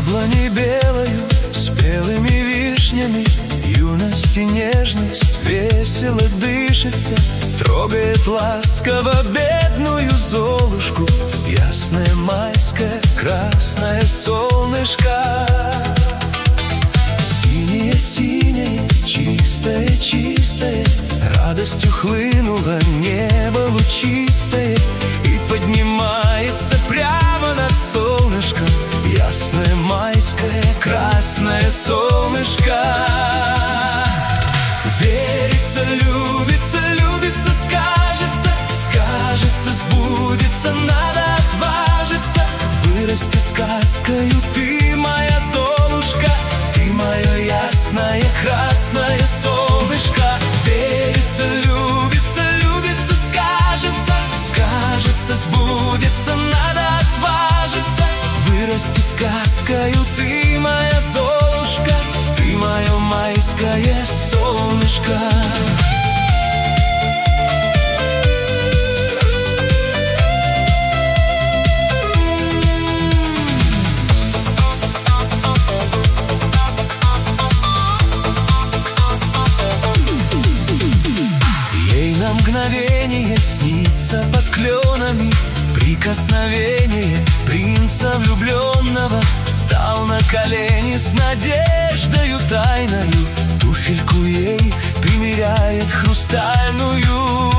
яблоней белою, с белыми вишнями, юность и нежность весело дышится, трогает ласково бедную Золушку ясное майское красное солнышко. Синее-синее, чистое-чистое, радостью хлынуло небо лучистое, и поднимается прямо над солнышком ясное майское красное солнышко. Верится, любится, любится, скажется, скажется, сбудется, надо отважиться. Вырасти сказкою ты, моя Золушка, ты мое ясное красное солнышко. Верится, любится, любится, скажется, скажется, сбудется, надо отважиться. Вырасти сказкою ты, моя Золушка, ты мое майское солнышко. Ей на мгновение снится под кленами прикосновение принца влюбленного. Встал на колени с надеждою тайною, туфельку ей примеряет хрустальную.